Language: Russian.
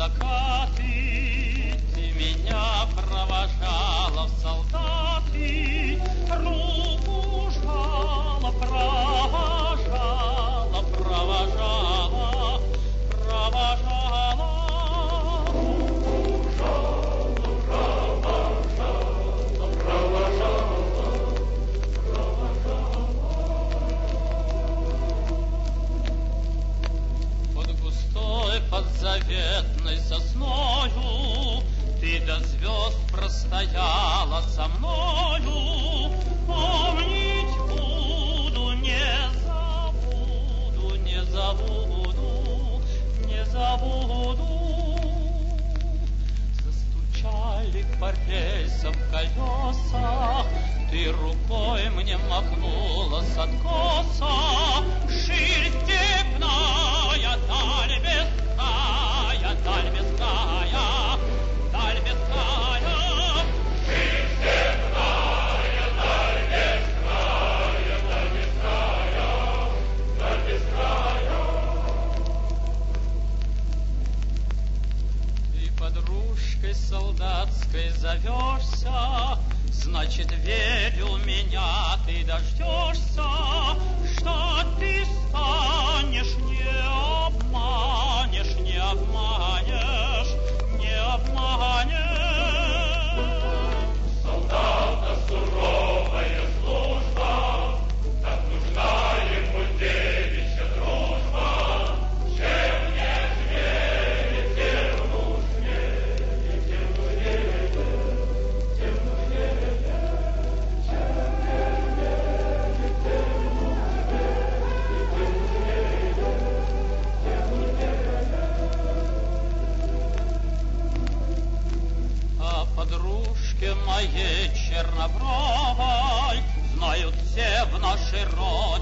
закаты, ты меня провожала в солдаты, руку жала, провожала, провожала, провожала. Руку жала, провожала, провожала, провожала. Под густой, под заветной сосною ты до звезд простояла со мною. Помнить буду, не забуду, не забуду, не забуду. Застучали по рельсам колеса, ты рукой мне махнула с откоса. Ширь степная, даль бескрая, даль бескрая, даль бескрая. Ширь степная, даль бескрая, даль бескрая, даль бескрая. Ты подружкой солдатской зовешься, значит, верю, меня ты дождешься, что ты станешь, не обманешь, не обманешь, не обманешь. Солдата суровая служба, так нужна ему девичья дружба. Чем нежнее, тем нужнее, тем нужнее, тем нужнее. Подружке моей чернобровой знают все в нашей роте.